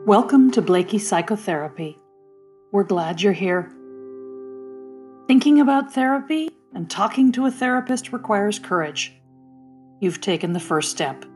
Welcome to Blakey Psychotherapy. We're glad you're here. Thinking about therapy and talking to a therapist requires courage. You've taken the first step.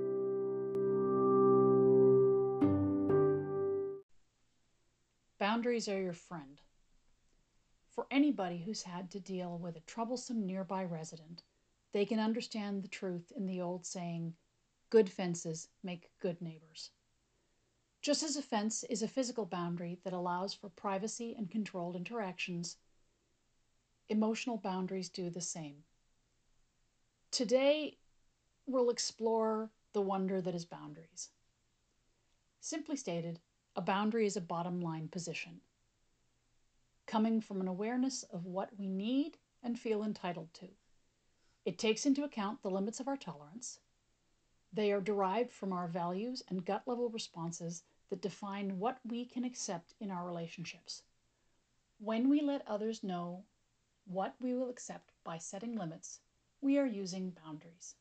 Boundaries are your friend. For anybody who's had to deal with a troublesome nearby resident, they can understand the truth in the old saying, good fences make good neighbors. Just as a fence is a physical boundary that allows for privacy and controlled interactions, emotional boundaries do the same. Today, we'll explore the wonder that is boundaries. Simply stated, a boundary is a bottom line position, coming from an awareness of what we need and feel entitled to. It takes into account the limits of our tolerance. They are derived from our values and gut level responses that define what we can accept in our relationships. When we let others know what we will accept by setting limits, we are using boundaries.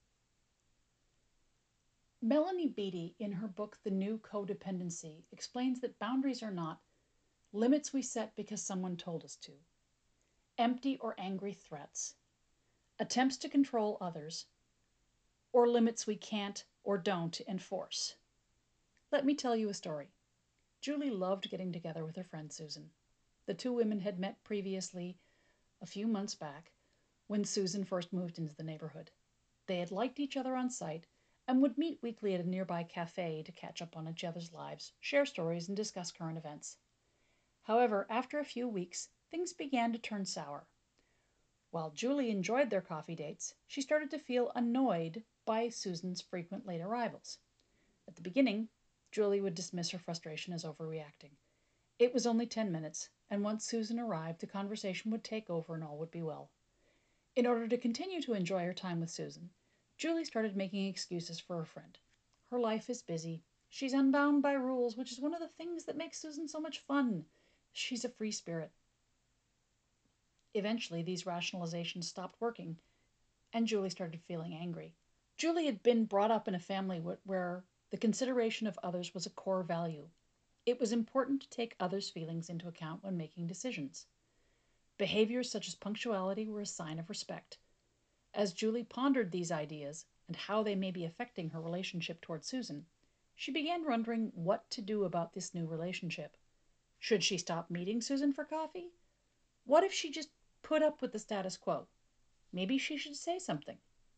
Melanie Beattie, in her book The New Codependency, explains that boundaries are not limits we set because someone told us to, empty or angry threats, attempts to control others, or limits we can't or don't enforce. Let me tell you a story. Julie loved getting together with her friend Susan. The two women had met previously a few months back when Susan first moved into the neighborhood. They had liked each other on sight and would meet weekly at a nearby cafe to catch up on each other's lives, share stories, and discuss current events. However, after a few weeks, things began to turn sour. While Julie enjoyed their coffee dates, she started to feel annoyed by Susan's frequent late arrivals. At the beginning, Julie would dismiss her frustration as overreacting. It was only 10 minutes, and once Susan arrived, the conversation would take over and all would be well. In order to continue to enjoy her time with Susan, Julie started making excuses for her friend. Her life is busy. She's unbound by rules, which is one of the things that makes Susan so much fun. She's a free spirit. Eventually, these rationalizations stopped working, and Julie started feeling angry. Julie had been brought up in a family where the consideration of others was a core value. It was important to take others' feelings into account when making decisions. Behaviors such as punctuality were a sign of respect. As Julie pondered these ideas and how they may be affecting her relationship toward Susan, she began wondering what to do about this new relationship. Should she stop meeting Susan for coffee? What if she just put up with the status quo? Maybe she should say something.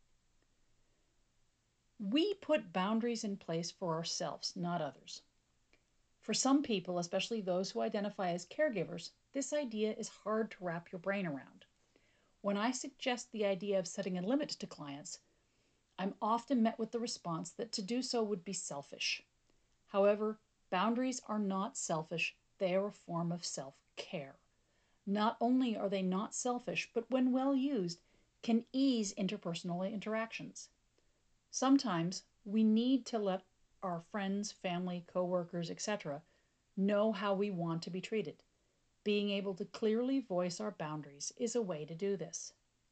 We put boundaries in place for ourselves, not others. For some people, especially those who identify as caregivers, this idea is hard to wrap your brain around. When I suggest the idea of setting a limit to clients, I'm often met with the response that to do so would be selfish. However, boundaries are not selfish, they are a form of self-care. Not only are they not selfish, but when well used, can ease interpersonal interactions. Sometimes we need to let our friends, family, coworkers, etc. know how we want to be treated. Being able to clearly voice our boundaries is a way to do this.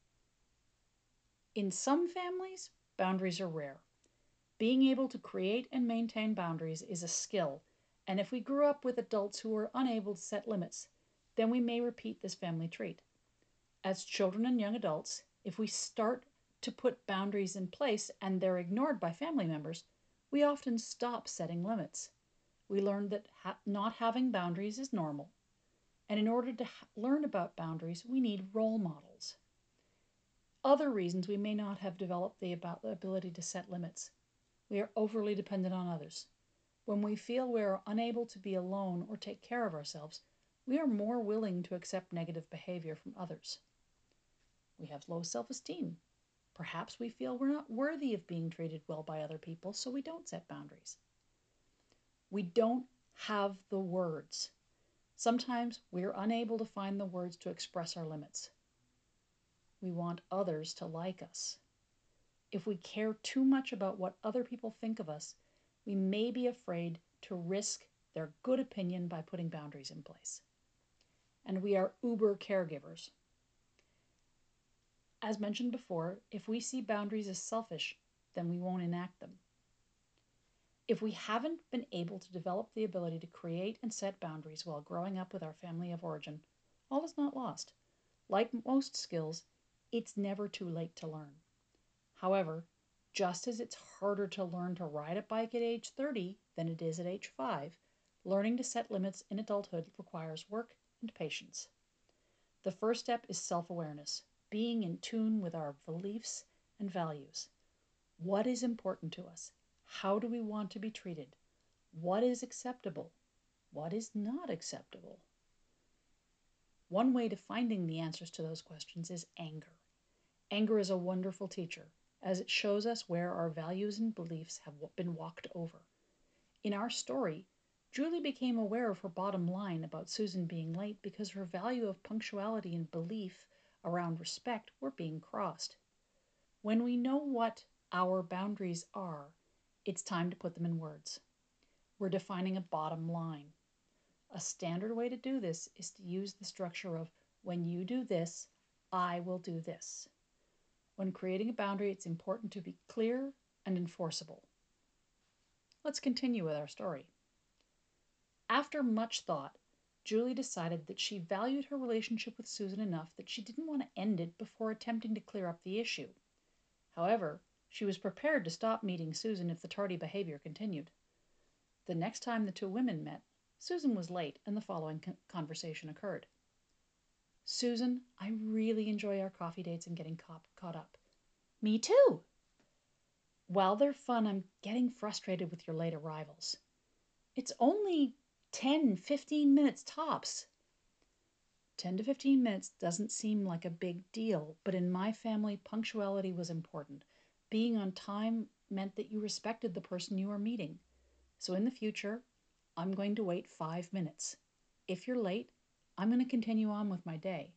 In some families, boundaries are rare. Being able to create and maintain boundaries is a skill, and if we grew up with adults who were unable to set limits, then we may repeat this family trait. As children and young adults, if we start to put boundaries in place and they're ignored by family members, we often stop setting limits. We learn that not having boundaries is normal, and in order to learn about boundaries, we need role models. Other reasons we may not have developed the ability to set limits. We are overly dependent on others. When we feel we are unable to be alone or take care of ourselves, we are more willing to accept negative behavior from others. We have low self-esteem. Perhaps we feel we're not worthy of being treated well by other people, so we don't set boundaries. We don't have the words. Sometimes we are unable to find the words to express our limits. We want others to like us. If we care too much about what other people think of us, we may be afraid to risk their good opinion by putting boundaries in place. And we are uber caregivers. As mentioned before, if we see boundaries as selfish, then we won't enact them. If we haven't been able to develop the ability to create and set boundaries while growing up with our family of origin, all is not lost. Like most skills, it's never too late to learn. However, just as it's harder to learn to ride a bike at age 30 than it is at age 5, learning to set limits in adulthood requires work and patience. The first step is self-awareness, being in tune with our beliefs and values. What is important to us? How do we want to be treated? What is acceptable? What is not acceptable? One way to finding the answers to those questions is anger. Anger is a wonderful teacher, as it shows us where our values and beliefs have been walked over. In our story, Julie became aware of her bottom line about Susan being late because her value of punctuality and belief around respect were being crossed. When we know what our boundaries are, it's time to put them in words. We're defining a bottom line. A standard way to do this is to use the structure of, when you do this, I will do this. When creating a boundary, it's important to be clear and enforceable. Let's continue with our story. After much thought, Julie decided that she valued her relationship with Susan enough that she didn't want to end it before attempting to clear up the issue. However, she was prepared to stop meeting Susan if the tardy behavior continued. The next time the two women met, Susan was late and the following conversation occurred. Susan, I really enjoy our coffee dates and getting caught up. Me too. While they're fun, I'm getting frustrated with your late arrivals. It's only 10-15 minutes tops. 10 to 15 minutes doesn't seem like a big deal, but in my family, punctuality was important. Being on time meant that you respected the person you were meeting. So in the future, I'm going to wait 5 minutes. If you're late, I'm going to continue on with my day.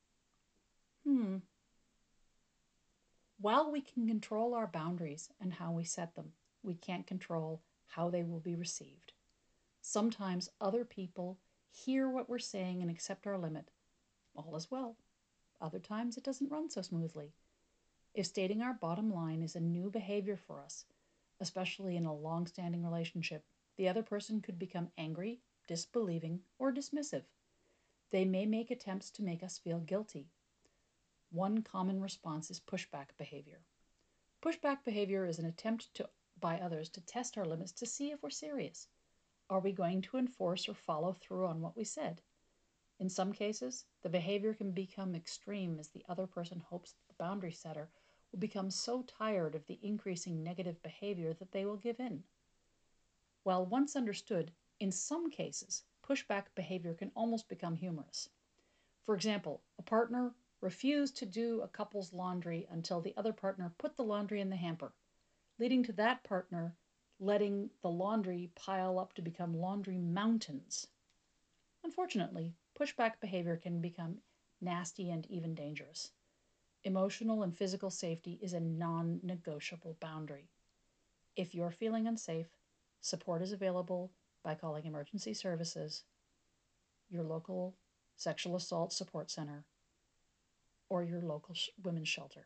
While we can control our boundaries and how we set them, we can't control how they will be received. Sometimes other people hear what we're saying and accept our limit. All is well. Other times it doesn't run so smoothly. If stating our bottom line is a new behavior for us, especially in a long-standing relationship, the other person could become angry, disbelieving, or dismissive. They may make attempts to make us feel guilty. One common response is pushback behavior. Pushback behavior is an attempt by others to test our limits to see if we're serious. Are we going to enforce or follow through on what we said? In some cases, the behavior can become extreme as the other person hopes that the boundary setter will become so tired of the increasing negative behavior that they will give in. While once understood, in some cases, pushback behavior can almost become humorous. For example, a partner refused to do a couple's laundry until the other partner put the laundry in the hamper, leading to that partner letting the laundry pile up to become laundry mountains. Unfortunately, pushback behavior can become nasty and even dangerous. Emotional and physical safety is a non-negotiable boundary. If you're feeling unsafe, support is available by calling emergency services, your local sexual assault support center, or your local women's shelter.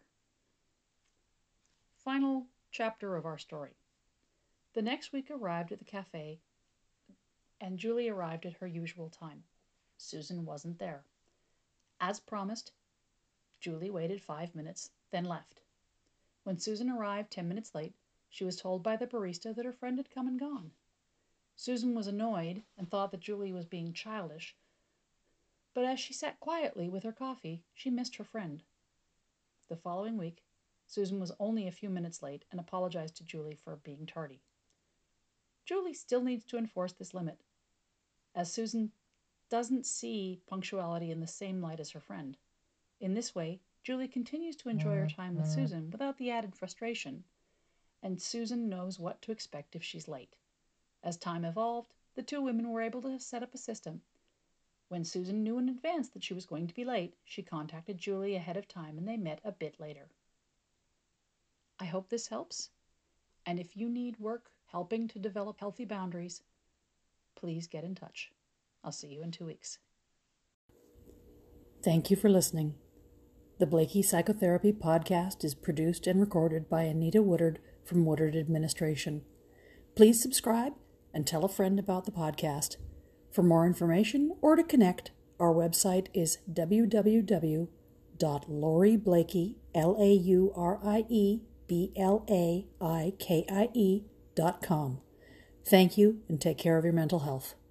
Final chapter of our story. The next week arrived at the cafe, and Julie arrived at her usual time. Susan wasn't there. As promised, Julie waited 5 minutes, then left. When Susan arrived 10 minutes late, she was told by the barista that her friend had come and gone. Susan was annoyed and thought that Julie was being childish, but as she sat quietly with her coffee, she missed her friend. The following week, Susan was only a few minutes late and apologized to Julie for being tardy. Julie still needs to enforce this limit, as Susan doesn't see punctuality in the same light as her friend. In this way, Julie continues to enjoy her time with Susan without the added frustration, and Susan knows what to expect if she's late. As time evolved, the two women were able to set up a system. When Susan knew in advance that she was going to be late, she contacted Julie ahead of time and they met a bit later. I hope this helps, and if you need work helping to develop healthy boundaries, please get in touch. I'll see you in 2 weeks. Thank you for listening. The Blakey Psychotherapy Podcast is produced and recorded by Anita Woodard from Woodard Administration. Please subscribe and tell a friend about the podcast. For more information or to connect, our website is www.laurieblaikie, LaurieBlaikie.com. Thank you and take care of your mental health.